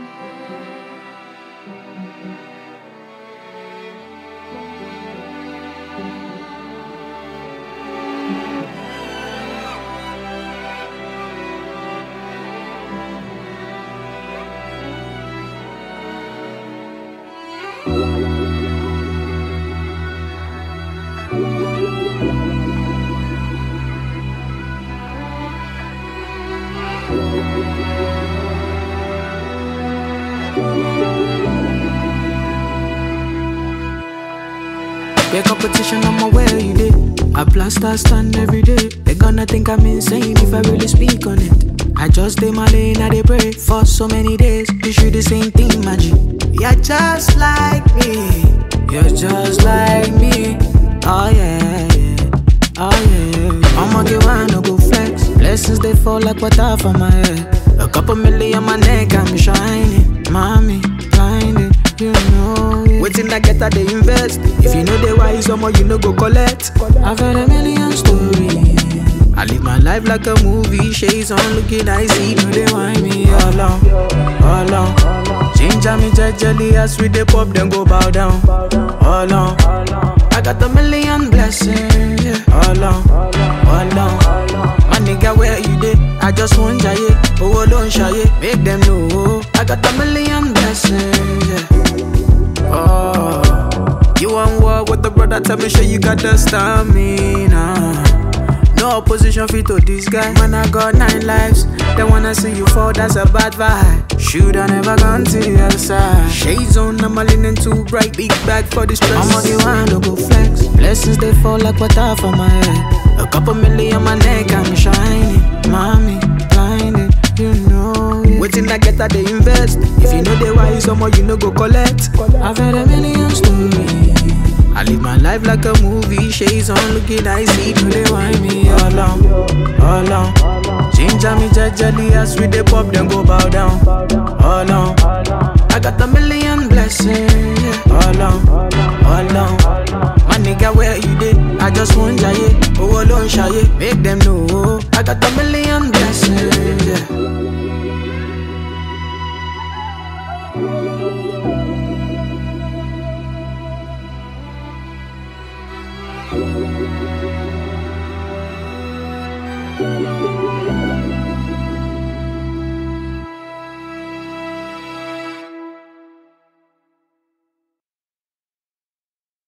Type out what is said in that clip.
Get competition on my way, you did. I blast that stand every day. They gonna think I'm insane if I really speak on it. I just stay my lane, I dey pray for so many days. You should the same thing, magic. You're just like me. You're just like me. Oh yeah, yeah. Oh yeah. I'ma get one, no go flex. Blessings they fall like water from my head. A couple million on my neck, I'm shining. Mommy, blinded, you know it. Waiting I get they invest. If you know they wise, some more you know go collect. I've heard a million stories. I live my life like a movie. Shades on, looking icy. No they whine me all on, all on. Ginger me jejely as we dey pop, then go bow down. All on. I got a million blessings. Yeah. All on, all on. My nigga, where you dey? I just want jaye, oh don't shy, make them know. I got a million blessings. Yeah. Oh, you want war with the brother? Tell me, sure you got the stamina. No opposition fit to this guy. Man, I got 9 lives. They wanna see you fall, that's a bad vibe. Should I never gone to the other side? Shades on, I'm a linen too bright. Big bag for this place. I'ma get one to go flex. Blessings they fall like water from my head. A couple million on my neck, I'm shining. Mommy, blinded, you know it. Waiting I get they invest. If you know they wise, some more you know go collect. I've heard a million stories. I live my life like a movie. Shades on, looking icy. Do they whine me all on, all on. Ginger me jejely as we dey pop, then go bow down. All on. I got a million blessings. Yeah. All on, all on. My nigga, where you dey? I just want jaye, oh don't shy, make them know. I got a million blessings. Yeah. Yeah.